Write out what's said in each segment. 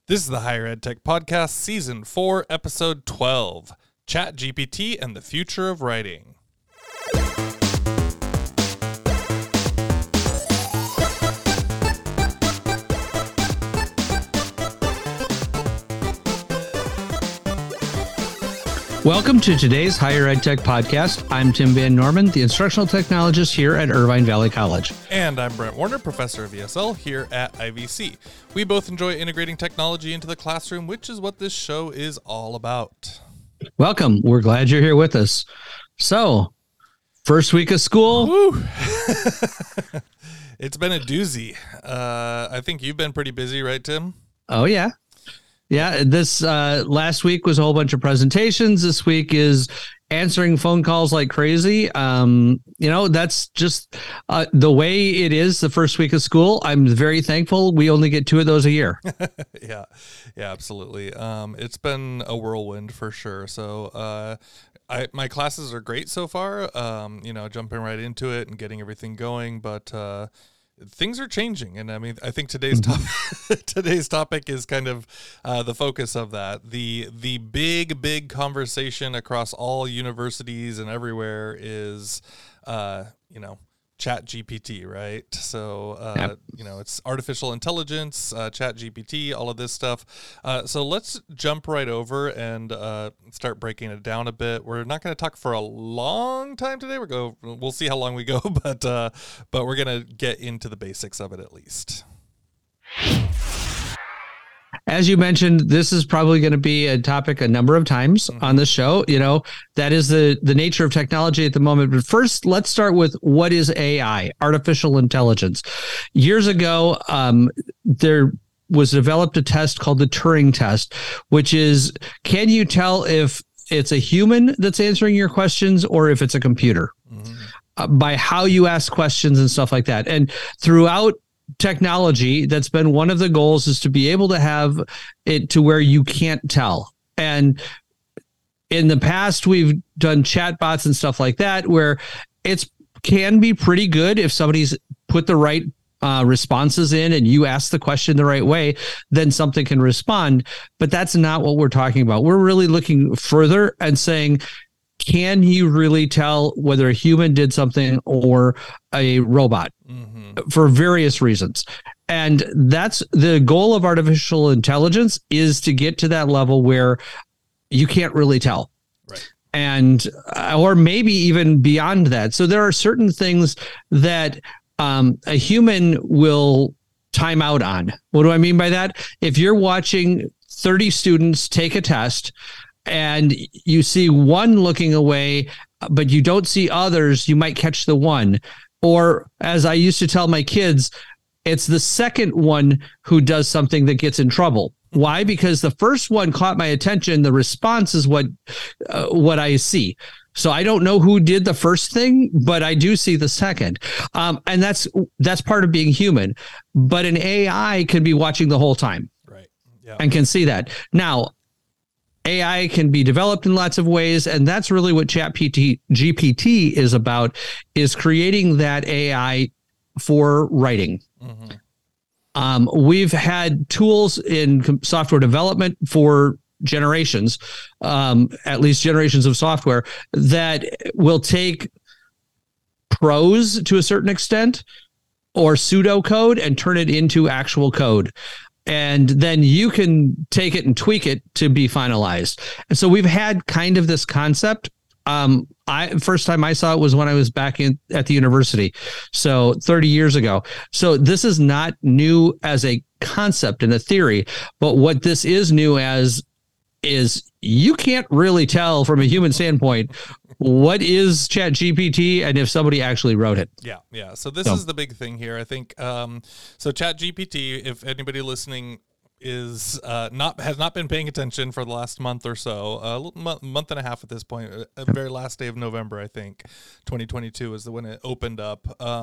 This is the Higher Ed Tech Podcast, Season 4, Episode 12, ChatGPT and the Future of Writing. Welcome to today's Higher Ed Tech Podcast. I'm Tim Van Norman, the instructional technologist here at Irvine Valley College. And I'm Brent Warner, professor of ESL here at IVC. We both enjoy integrating technology into the classroom, which is what this show is all about. Welcome. We're glad you're here with us. So, first week of school. Woo. It's been a doozy. I think you've been pretty busy, right, Tim? Oh, yeah. Yeah, this last week was a whole bunch of presentations. This week is answering phone calls like crazy. That's just the way it is the first week of school. I'm very thankful we only get 2 of those a year. Yeah, absolutely. It's been a whirlwind for sure. So my classes are great so far, jumping right into it and getting everything going, but things are changing, and I think today's topic is kind of the focus of that. The big conversation across all universities and everywhere is, ChatGPT, right? So, Yep. It's artificial intelligence, ChatGPT, all of this stuff. So let's jump right over and start breaking it down a bit. We're not going to talk for a long time today. We'll see how long we go, but we're going to get into the basics of it at least. As you mentioned, this is probably going to be a topic a number of times on the show. That is the nature of technology at the moment. But first, let's start with what is AI, artificial intelligence. Years ago, there was developed a test called the Turing test, which is, can you tell if it's a human that's answering your questions or if it's a computer? By how you ask questions and stuff like that. And throughout technology, that's been one of the goals, is to be able to have it to where you can't tell. And in the past, we've done chatbots and stuff like that, where it's can be pretty good if somebody's put the right responses in and you ask the question the right way, then something can respond. But that's not what we're talking about. We're really looking further and saying, can you really tell whether a human did something or a robot? For various reasons. And that's the goal of artificial intelligence, is to get to that level where you can't really tell. Right. And, or maybe even beyond that. So there are certain things that a human will time out on. What do I mean by that? If you're watching 30 students take a test and you see one looking away, but you don't see others, you might catch the one. Or, as I used to tell my kids, it's the second one who does something that gets in trouble. Why? Because the first one caught my attention. The response is what I see. So I don't know who did the first thing, but I do see the second. And that's part of being human. But an AI can be watching the whole time. Right. Yeah. And can see that. Now, AI can be developed in lots of ways, and that's really what ChatGPT is about, is creating that AI for writing. We've had tools in software development for generations, at least generations of software, that will take prose to a certain extent or pseudocode and turn it into actual code. And then you can take it and tweak it to be finalized. And so we've had kind of this concept. First time I saw it was when I was back at the university. So 30 years ago. So this is not new as a concept and a theory, but what this is new as is you can't really tell from a human standpoint what is ChatGPT and if somebody actually wrote it. Yeah. So this is the big thing here, I think. So ChatGPT, if anybody listening has not been paying attention for the last month or so, month and a half at this point, very last day of November, I think, 2022 is when it opened up.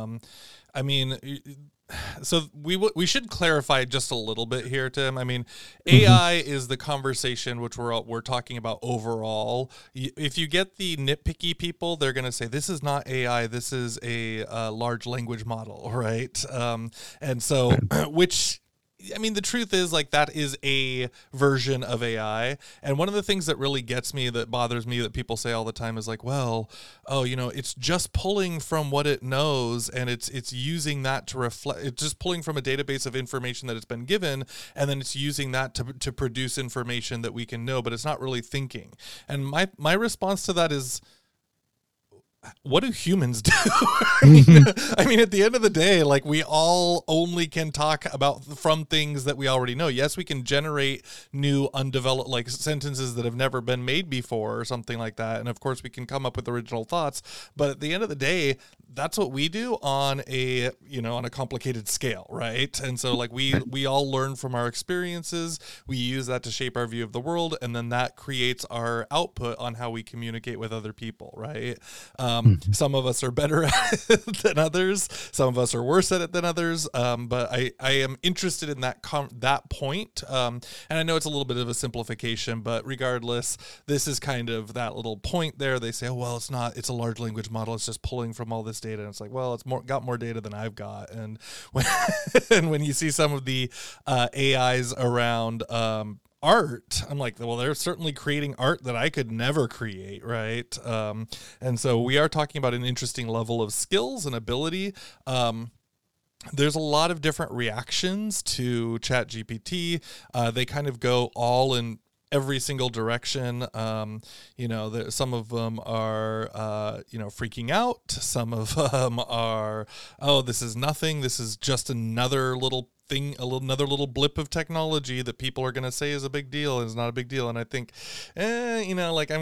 So we should clarify just a little bit here, Tim. AI is the conversation which we're talking about overall. If you get the nitpicky people, they're going to say this is not AI, this is a large language model, right? And so which I mean, the truth is, like, that is a version of AI. And one of the things that really gets me, that bothers me, that people say all the time is like, well, oh, you know, it's just pulling from what it knows, and it's using that to reflect, it's just pulling from a database of information that it's been given, and then it's using that to produce information that we can know, but it's not really thinking. And my response to that is, what do humans do? I mean, at the end of the day, like, we all only can talk about from things that we already know. Yes, we can generate new undeveloped, like, sentences that have never been made before or something like that. And of course we can come up with original thoughts, but at the end of the day, that's what we do on a, you know, on a complicated scale. Right. And so, like, we all learn from our experiences. We use that to shape our view of the world. And then that creates our output on how we communicate with other people. Right. Some of us are better at it than others. Some of us are worse at it than others. But I am interested in that point. And I know it's a little bit of a simplification, but regardless, this is kind of that little point there. They say, oh, well, it's not, it's a large language model. It's just pulling from all this data. And it's like, well, it's got more data than I've got. And when you see some of the AIs around, art, I'm like, well, they're certainly creating art that I could never create, right? And so we are talking about an interesting level of skills and ability. There's a lot of different reactions to ChatGPT. They kind of go all in every single direction. You know, some of them are, you know, freaking out. Some of them are, oh, this is nothing. This is just another little thing, another little blip of technology that people are going to say is a big deal and is not a big deal. And I think, you know, like,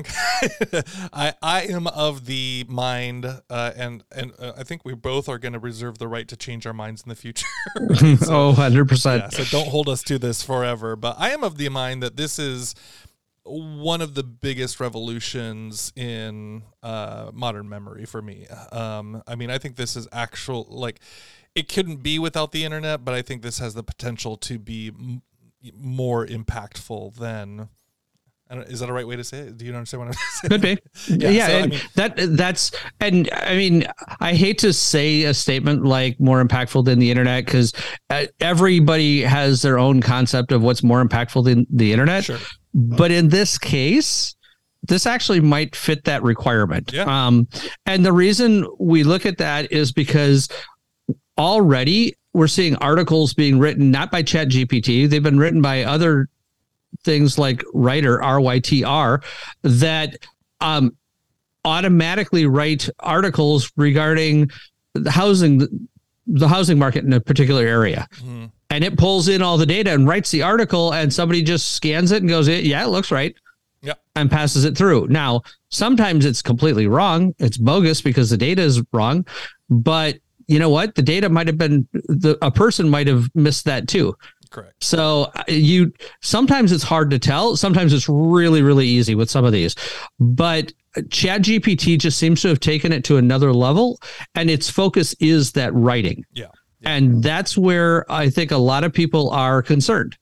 I am of the mind, and I think we both are going to reserve the right to change our minds in the future. So, 100%. Yeah, so don't hold us to this forever. But I am of the mind that this is one of the biggest revolutions in modern memory for me. I mean, I think this is actual, like, it couldn't be without the internet, but I think this has the potential to be more impactful than. Is that a right way to say it? Do you understand what I'm saying? Could be. Yeah, so, and I mean, that's, and I mean, I hate to say a statement like more impactful than the internet, because everybody has their own concept of what's more impactful than the internet. Sure. But in this case, this actually might fit that requirement. Yeah. And the reason we look at that is because already we're seeing articles being written not by ChatGPT. They've been written by other things like Writer, RYTR, that automatically write articles regarding the housing market in a particular area. Mm. And it pulls in all the data and writes the article, and somebody just scans it and goes, yeah, it looks right. Yeah. And passes it through. Now, sometimes it's completely wrong. It's bogus because the data is wrong. But you know what? The data might have been, a person might have missed that too. Correct. So sometimes it's hard to tell. Sometimes it's really, really easy with some of these. But ChatGPT just seems to have taken it to another level, and its focus is that writing. Yeah. And that's where I think a lot of people are concerned.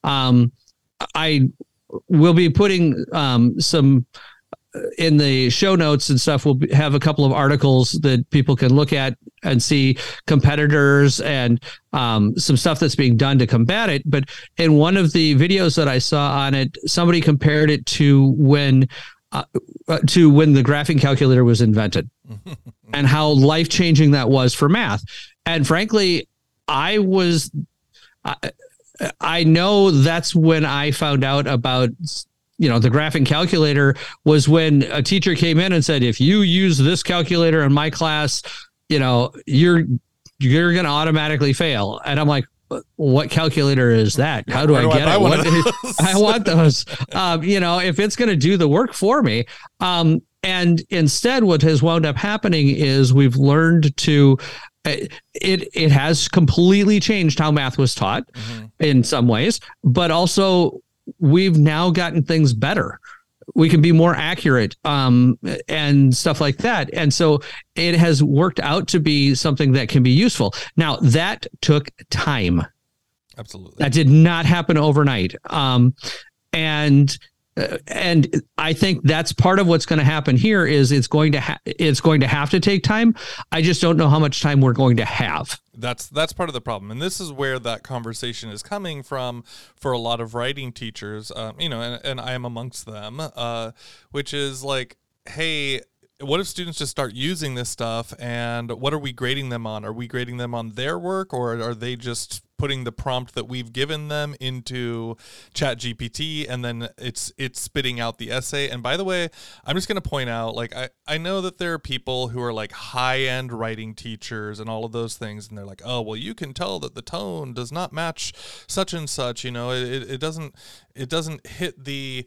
I will be putting some in the show notes and stuff. We'll have a couple of articles that people can look at and see competitors and some stuff that's being done to combat it. But in one of the videos that I saw on it, somebody compared it to when the graphing calculator was invented and how life-changing that was for math. And frankly, I know that's when I found out about, you know, the graphing calculator was when a teacher came in and said, if you use this calculator in my class, you know, you're going to automatically fail. And I'm like, what calculator is that? How do I get it? I want those. You know, if it's going to do the work for me. And instead, what has wound up happening is we've learned to, it has completely changed how math was taught in some ways, but also we've now gotten things better. We can be more accurate and stuff like that. And so it has worked out to be something that can be useful. Now, that took time. Absolutely. That did not happen overnight. And I think that's part of what's going to happen here is it's going to have to take time. I just don't know how much time we're going to have. That's part of the problem, and this is where that conversation is coming from for a lot of writing teachers, and I am amongst them, which is like, hey, what if students just start using this stuff, and what are we grading them on? Are we grading them on their work, or are they just putting the prompt that we've given them into ChatGPT, and then it's spitting out the essay? And by the way, I'm just going to point out, like, I know that there are people who are like high-end writing teachers and all of those things, and they're like, oh, well, you can tell that the tone does not match such and such, it doesn't hit the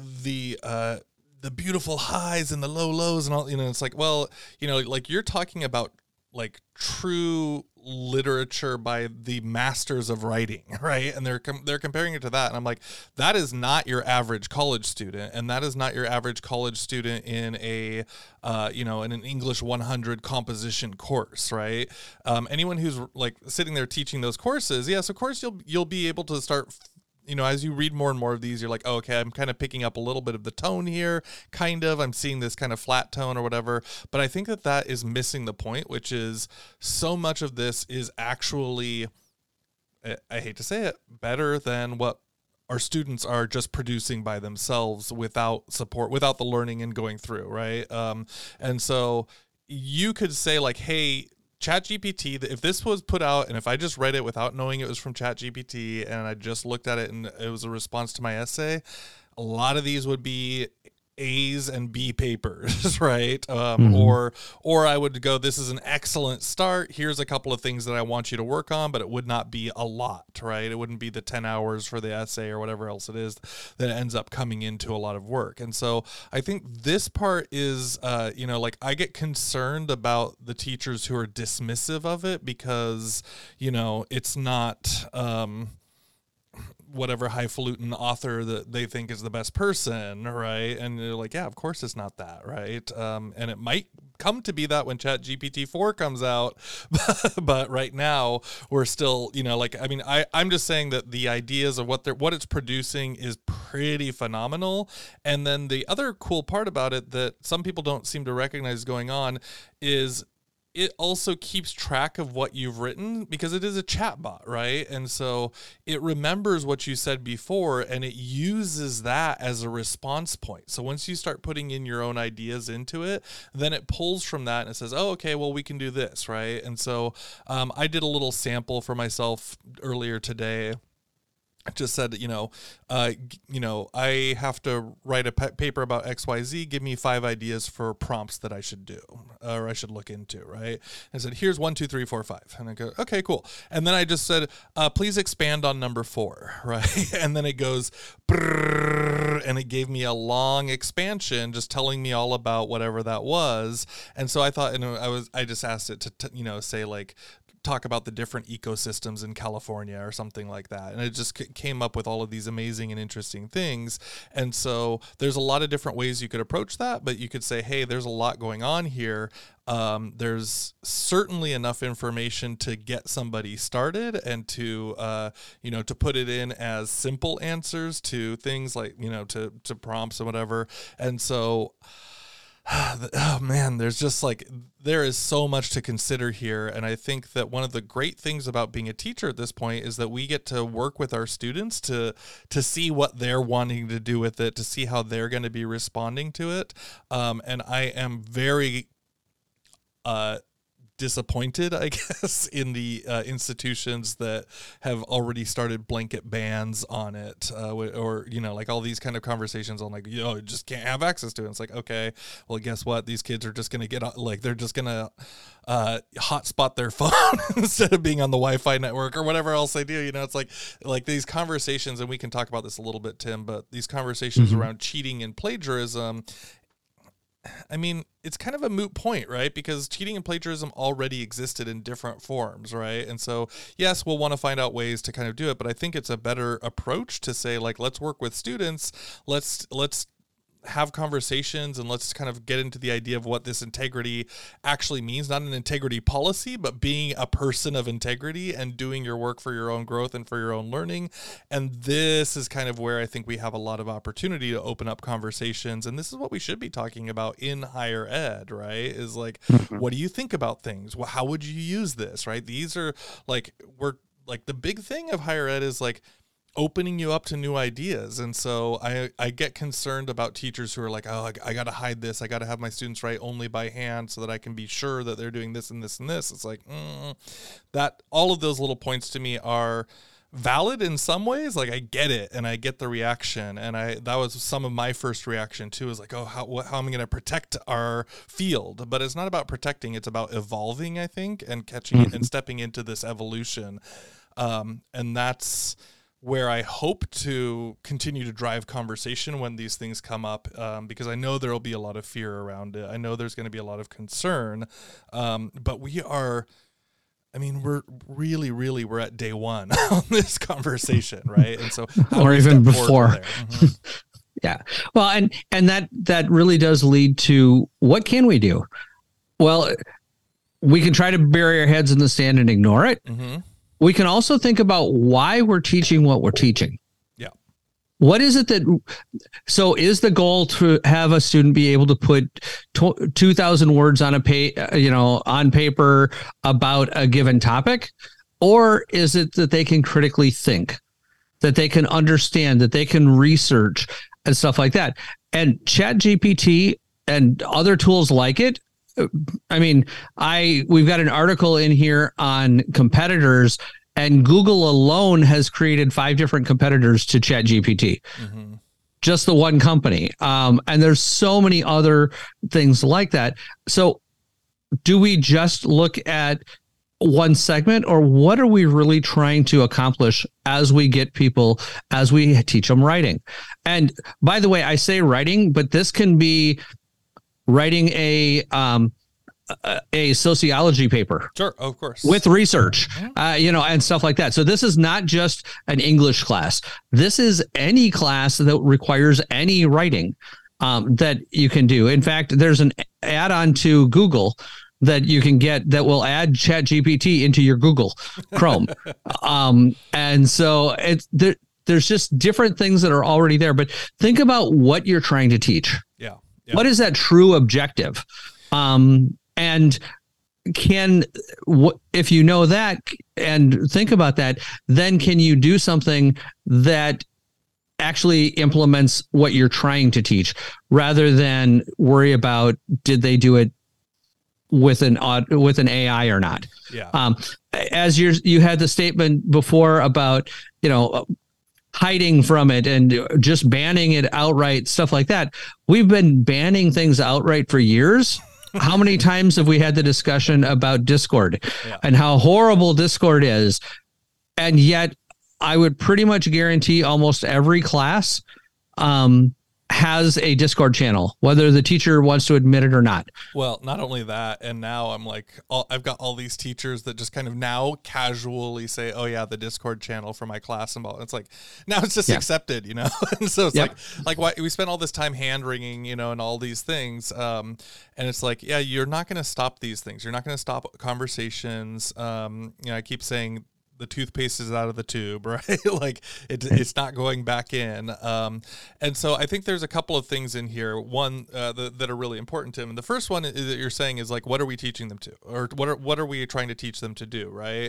beautiful highs and the low lows and all, it's like, well, like, you're talking about like true literature by the masters of writing, right? And they're comparing it to that, and I'm like, that is not your average college student, and that is not your average college student in a in an English 100 composition course, right? Anyone who's like sitting there teaching those courses, yes, of course you'll be able to start, as you read more and more of these, you're like, oh, okay, I'm kind of picking up a little bit of the tone here, I'm seeing this kind of flat tone or whatever. But I think that is missing the point, which is so much of this is actually, I hate to say it, better than what our students are just producing by themselves without support, without the learning and going through, right? And so you could say like, hey, ChatGPT, if this was put out and if I just read it without knowing it was from ChatGPT and I just looked at it and it was a response to my essay, a lot of these would be A's and B papers, right? Or I would go, this is an excellent start. Here's a couple of things that I want you to work on, but it would not be a lot, right? It wouldn't be the 10 hours for the essay or whatever else it is that ends up coming into a lot of work. And so I think this part is, like, I get concerned about the teachers who are dismissive of it because, it's not, whatever highfalutin author that they think is the best person, right? And they're like, yeah, of course it's not that, right? And it might come to be that when ChatGPT 4 comes out, but right now we're still, I'm just saying that the ideas of what it's producing is pretty phenomenal. And then the other cool part about it that some people don't seem to recognize going on is it also keeps track of what you've written because it is a chatbot, right? And so it remembers what you said before and it uses that as a response point. So once you start putting in your own ideas into it, then it pulls from that and it says, oh, okay, well, we can do this, right? And so I did a little sample for myself earlier today. I just said, I have to write a paper about XYZ. Give me 5 ideas for prompts that I should do or I should look into, right? I said, here's 1, 2, 3, 4, 5. And I go, okay, cool. And then I just said, please expand on number 4, right? And then it goes, brrr, and it gave me a long expansion just telling me all about whatever that was. And so I thought, I just asked it to say like, talk about the different ecosystems in California or something like that. And it just came up with all of these amazing and interesting things. And so there's a lot of different ways you could approach that, but you could say, hey, there's a lot going on here. There's certainly enough information to get somebody started and to, to put it in as simple answers to things like, to prompts and whatever. And so, oh man, there is so much to consider here. And I think that one of the great things about being a teacher at this point is that we get to work with our students to see what they're wanting to do with it, to see how they're going to be responding to it. And I am very disappointed, I guess, in the institutions that have already started blanket bans on it, or like all these kind of conversations on like, you just can't have access to it. It's like, okay, well, guess what? These kids are just going to get they're just going to hotspot their phone instead of being on the Wi-Fi network or whatever else they do. It's like these conversations, and we can talk about this a little bit, Tim, but these conversations around cheating and plagiarism, I mean, it's kind of a moot point, right? Because cheating and plagiarism already existed in different forms, right? And so, yes, we'll want to find out ways to kind of do it, but I think it's a better approach to say, like, let's work with students. Let's have conversations and let's kind of get into the idea of what this integrity actually means. Not an integrity policy, but being a person of integrity and doing your work for your own growth and for your own learning. And this is kind of where I think we have a lot of opportunity to open up conversations. And this is what we should be talking about in higher ed, right? Is like, what do you think about things? Well, how would you use this, right? These are like, the big thing of higher ed is like opening you up to new ideas. And so I get concerned about teachers who are like, oh, I got to hide this. I got to have my students write only by hand so that I can be sure that they're doing this and this and this. It's like, that all of those little points to me are valid in some ways. Like I get it and I get the reaction. And that was some of my first reaction too, is like, oh, how am I going to protect our field? But it's not about protecting. It's about evolving, I think, and catching it and stepping into this evolution. And that's where I hope to continue to drive conversation when these things come up, because I know there will be a lot of fear around it. I know there's going to be a lot of concern, but we're at day one on this conversation, right? And so, or even before. Yeah. Well, and that really does lead to what can we do? Well, we can try to bury our heads in the sand and ignore it. Mm-hmm. We can also think about why we're teaching what we're teaching. Yeah. What is it so is the goal to have a student be able to put 2,000 words on on paper about a given topic? Or is it that they can critically think, that they can understand, that they can research and stuff like that? And ChatGPT and other tools like it, I mean, we've got an article in here on competitors, and Google alone has created 5 different competitors to ChatGPT. Mm-hmm. Just the one company. And there's so many other things like that. So do we just look at one segment, or what are we really trying to accomplish as we teach them writing? And by the way, I say writing, but this can be writing a sociology paper. Sure, of course. With research, and stuff like that. So this is not just an English class. This is any class that requires any writing that you can do. In fact, there's an add-on to Google that you can get that will add ChatGPT into your Google Chrome. And so there's just different things that are already there. But think about what you're trying to teach. Yeah. What is that true objective? And if you know that and think about that, then can you do something that actually implements what you're trying to teach, rather than worry about did they do it with an AI or not? Yeah. As you had the statement before about hiding from it and just banning it outright, stuff like that. We've been banning things outright for years. How many times have we had the discussion about Discord and how horrible Discord is? And yet I would pretty much guarantee almost every class has a Discord channel, whether the teacher wants to admit it or not. Well, not only that, and now I'm like, I've got all these teachers that just kind of now casually say, oh yeah, the Discord channel for my class. And it's like, now it's just accepted, and so it's like why we spent all this time hand wringing, and all these things. And it's like, yeah, you're not going to stop these things. You're not going to stop conversations. I keep saying, the toothpaste is out of the tube, right? Like it's not going back in. And so I think there's a couple of things in here. One that are really important, Tim. And the first one that you're saying is like, what are we teaching them to, or what are we trying to teach them to do, right?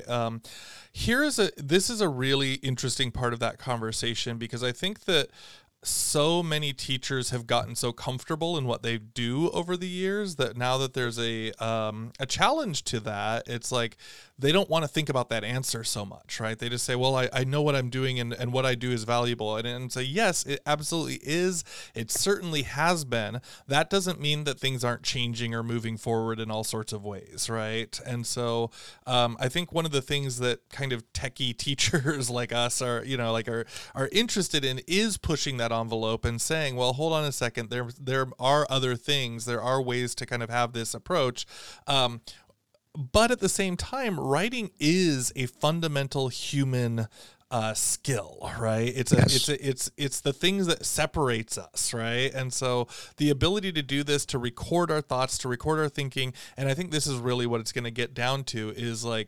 This is a really interesting part of that conversation, because I think that so many teachers have gotten so comfortable in what they do over the years that now that there's a challenge to that, it's like they don't want to think about that answer so much, right? They just say, well, I know what I'm doing and what I do is valuable. And say, yes, it absolutely is. It certainly has been. That doesn't mean that things aren't changing or moving forward in all sorts of ways, right? And so I think one of the things that kind of techie teachers like us are interested in is pushing that envelope and saying, well, hold on a second, there are other things, there are ways to kind of have this approach. But at the same time, writing is a fundamental human skill, right? It's Yes. it's the things that separates us, right? And so the ability to do this, to record our thoughts, to record our thinking, and I think this is really what it's going to get down to is like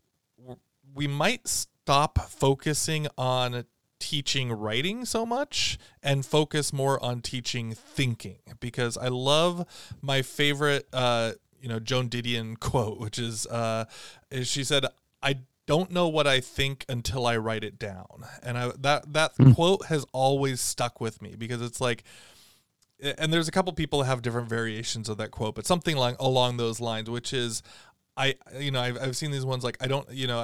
we might stop focusing on teaching writing so much and focus more on teaching thinking, because I love my favorite Joan Didion quote, which is she said, "I don't know what I think until I write it down." And that quote has always stuck with me, because it's like, and there's a couple people that have different variations of that quote, but something like along those lines, which is, I've seen these ones like, I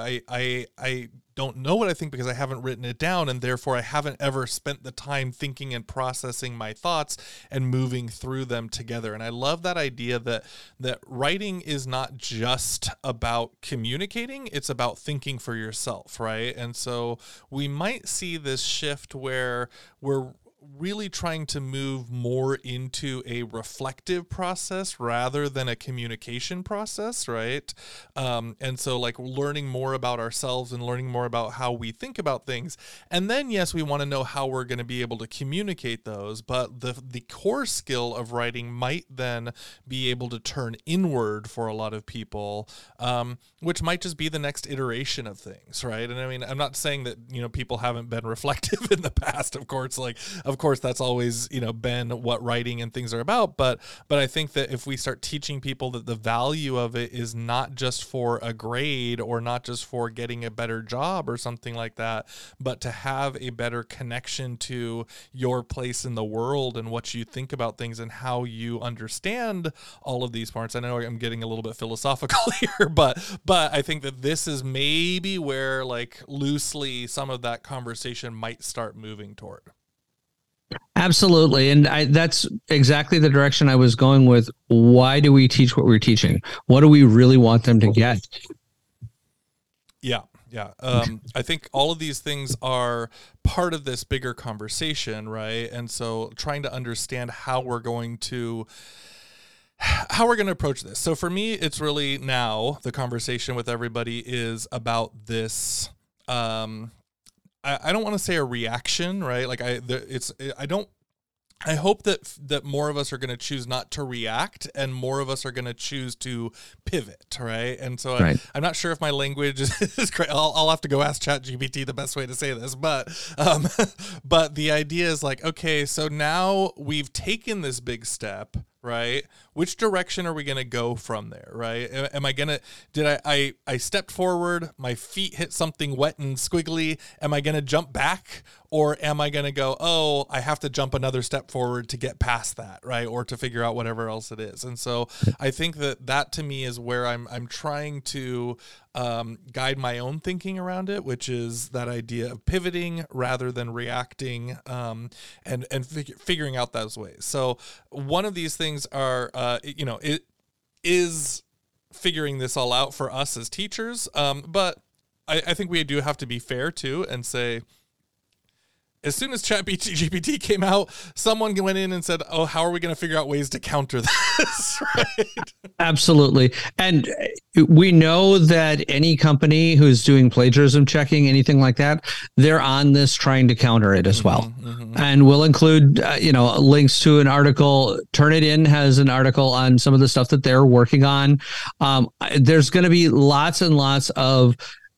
don't know what I think because I haven't written it down, and therefore I haven't ever spent the time thinking and processing my thoughts and moving through them together. And I love that idea that writing is not just about communicating, it's about thinking for yourself, right? And so we might see this shift where we're really trying to move more into a reflective process rather than a communication process, right? And so like learning more about ourselves and learning more about how we think about things. And then, yes, we want to know how we're going to be able to communicate those, but the core skill of writing might then be able to turn inward for a lot of people, which might just be the next iteration of things, right? And I mean, I'm not saying that, people haven't been reflective in the past, of course, that's always, been what writing and things are about. But I think that if we start teaching people that the value of it is not just for a grade or not just for getting a better job or something like that, but to have a better connection to your place in the world and what you think about things and how you understand all of these parts. I know I'm getting a little bit philosophical here, but I think that this is maybe where, like, loosely some of that conversation might start moving toward. Absolutely. And that's exactly the direction I was going with. Why do we teach what we're teaching? What do we really want them to get? Yeah. I think all of these things are part of this bigger conversation, right? And so trying to understand how we're going to approach this. So for me, it's really now the conversation with everybody is about this, I don't want to say a reaction, right? Like I hope that more of us are going to choose not to react, and more of us are going to choose to pivot, right? And so right. I'm not sure if my language is great. I'll have to go ask ChatGPT the best way to say this, but the idea is like, okay, so now we've taken this big step, right? Which direction are we going to go from there, right? Am I going to, I stepped forward, my feet hit something wet and squiggly. Am I going to jump back, or am I going to go, oh, I have to jump another step forward to get past that, right? Or to figure out whatever else it is. And so I think that to me is where I'm trying to guide my own thinking around it, which is that idea of pivoting rather than reacting, and figuring out those ways. So one of these things are, it is figuring this all out for us as teachers. But I think we do have to be fair too and say, as soon as ChatGPT came out, someone went in and said, oh, how are we going to figure out ways to counter this? Right? Absolutely. And we know that any company who's doing plagiarism checking, anything like that, they're on this trying to counter it as well. Mm-hmm. And we'll include, links to an article. Turnitin has an article on some of the stuff that they're working on. There's going to be lots and lots of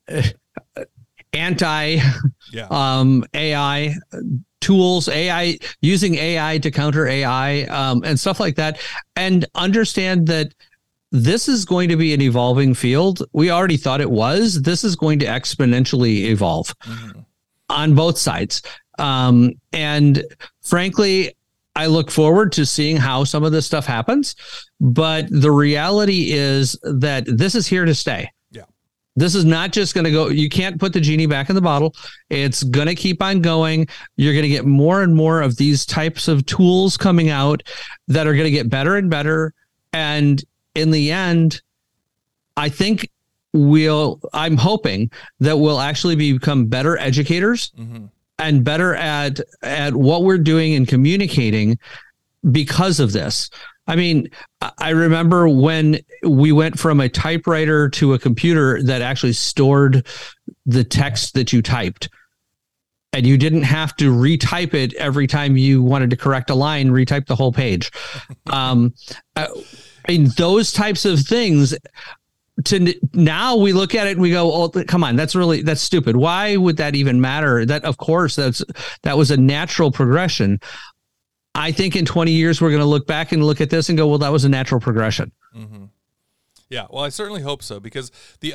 AI tools, using AI to counter AI, and stuff like that. And understand that this is going to be an evolving field. We already thought it was. This is going to exponentially evolve on both sides. And frankly, I look forward to seeing how some of this stuff happens. But the reality is that this is here to stay. This is not just going to go. You can't put the genie back in the bottle. It's going to keep on going. You're going to get more and more of these types of tools coming out that are going to get better and better. And in the end, I think I'm hoping that we'll actually become better educators and better at what we're doing and communicating because of this. I mean, I remember when we went from a typewriter to a computer that actually stored the text that you typed. And you didn't have to retype it every time you wanted to correct a line, retype the whole page. I mean, those types of things. Now we look at it and we go, oh, come on, that's stupid. Why would that even matter? That, of course, that was a natural progression. I think in 20 years, we're going to look back and look at this and go, well, that was a natural progression. Mm-hmm. Yeah, well, I certainly hope so, because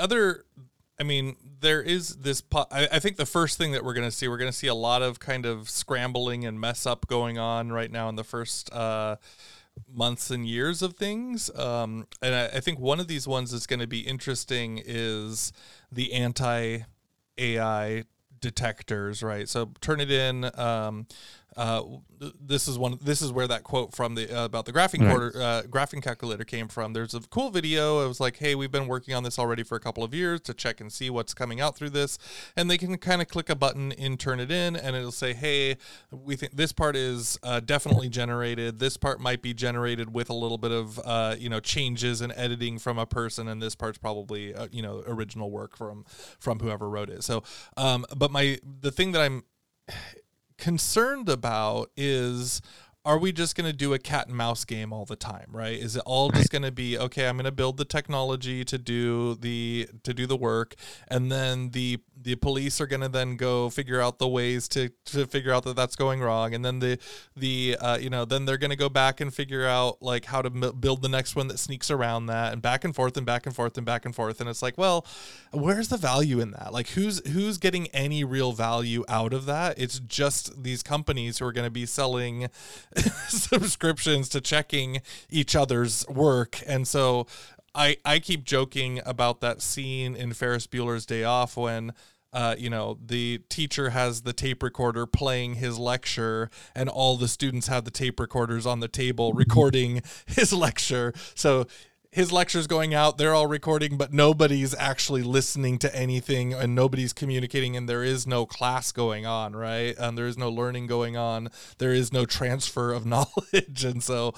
there is this, I think the first thing that we're going to see a lot of kind of scrambling and mess up going on right now in the first months and years of things. And I think one of these ones that's going to be interesting is the anti-AI detectors, right? So Turnitin, this is where that quote from the about the graphing calculator came from. There's a cool video. It was like, hey, we've been working on this already for a couple of years to check and see what's coming out through this, and they can kind of click a button in Turnitin, and it'll say, hey, we think this part is definitely generated. This part might be generated with a little bit of changes and editing from a person, and this part's probably original work from whoever wrote it. So, but the thing that I'm concerned about is, are we just going to do a cat and mouse game all the time, right? Is it all just going to be, okay, I'm going to build the technology to do the work, and then the police are going to then go figure out the ways to figure out that that's going wrong, and then then they're going to go back and figure out like how to build the next one that sneaks around that, and back and forth and back and forth and back and forth. And it's like, well, where's the value in that? Like, who's getting any real value out of that? It's just these companies who are going to be selling subscriptions to checking each other's work. And so I keep joking about that scene in Ferris Bueller's Day Off when the teacher has the tape recorder playing his lecture, and all the students have the tape recorders on the table recording his lecture. So his lecture's going out, they're all recording, but nobody's actually listening to anything, and nobody's communicating, and there is no class going on, right? There is no learning going on. There is no transfer of knowledge. And so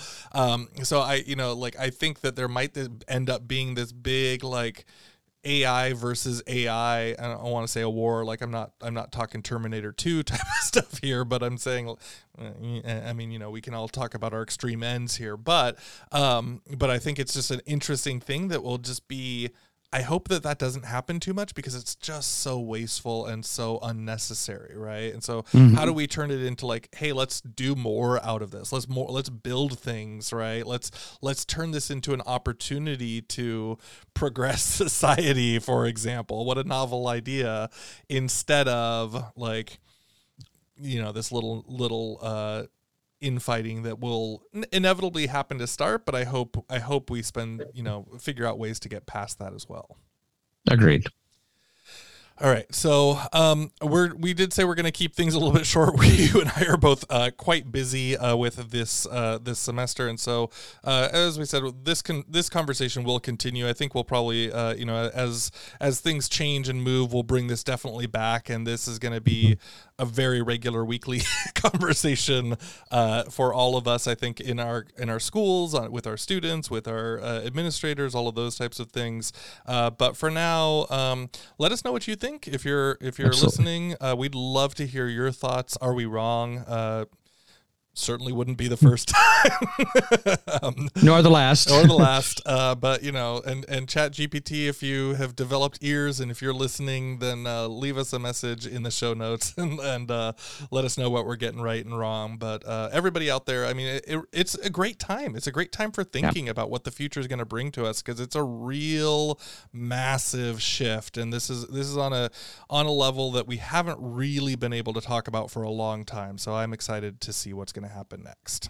I think that there might end up being this big, like, AI versus AI. I don't want to say a war. Like, I'm not talking Terminator 2 type of stuff here, but I'm saying, we can all talk about our extreme ends here, but I think it's just an interesting thing that will just be, I hope that doesn't happen too much, because it's just so wasteful and so unnecessary, right? And so how do we turn it into like, hey, let's do more out of this. Let's build things, right? Let's turn this into an opportunity to progress society, for example. What a novel idea, instead of like, this little infighting that will inevitably happen to start, but I hope we figure out ways to get past that as well. Agreed. All right, so we did say we're going to keep things a little bit short. You and I are both quite busy with this semester, and so as we said, this conversation will continue. I think we'll probably as things change and move, we'll bring this definitely back, and this is going to be a very regular weekly conversation for all of us. I think in our schools, with our students, with our administrators, all of those types of things. But for now, let us know what you think. If you're Absolutely. Listening, we'd love to hear your thoughts. Are we wrong? Certainly wouldn't be the first time. Nor the last. But, and ChatGPT, if you have developed ears and if you're listening, then leave us a message in the show notes and let us know what we're getting right and wrong. But everybody out there, I mean, it's a great time. It's a great time for thinking about what the future is going to bring to us, because it's a real massive shift. And this is on a level that we haven't really been able to talk about for a long time. So I'm excited to see what's going to happen next.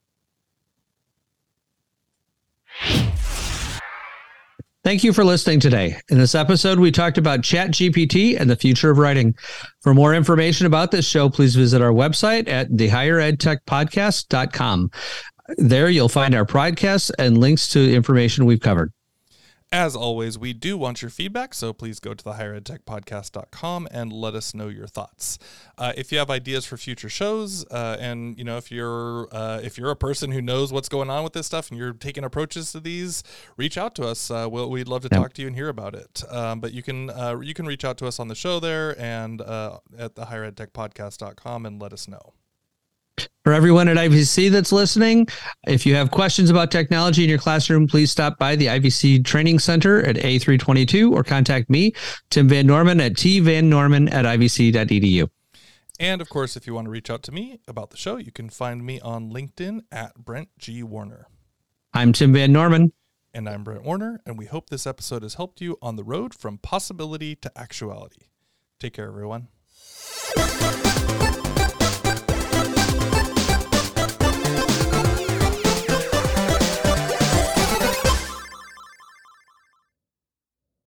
Thank you for listening today. In this episode, we talked about ChatGPT and the future of writing. For more information about this show, please visit our website at thehigheredtechpodcast.com. There you'll find our podcasts and links to information we've covered. As always, we do want your feedback, so please go to the higheredtechpodcast.com and let us know your thoughts. If you have ideas for future shows, and if you're a person who knows what's going on with this stuff and you're taking approaches to these, reach out to us. We'd love to talk to you and hear about it. But you can reach out to us on the show there and at the higheredtechpodcast.com and let us know. For everyone at IVC that's listening, if you have questions about technology in your classroom, please stop by the IVC Training Center at A322 or contact me, Tim Van Norman, at tvannorman@ivc.edu. And of course, if you want to reach out to me about the show, you can find me on LinkedIn at Brent G. Warner. I'm Tim Van Norman. And I'm Brent Warner, and we hope this episode has helped you on the road from possibility to actuality. Take care, everyone.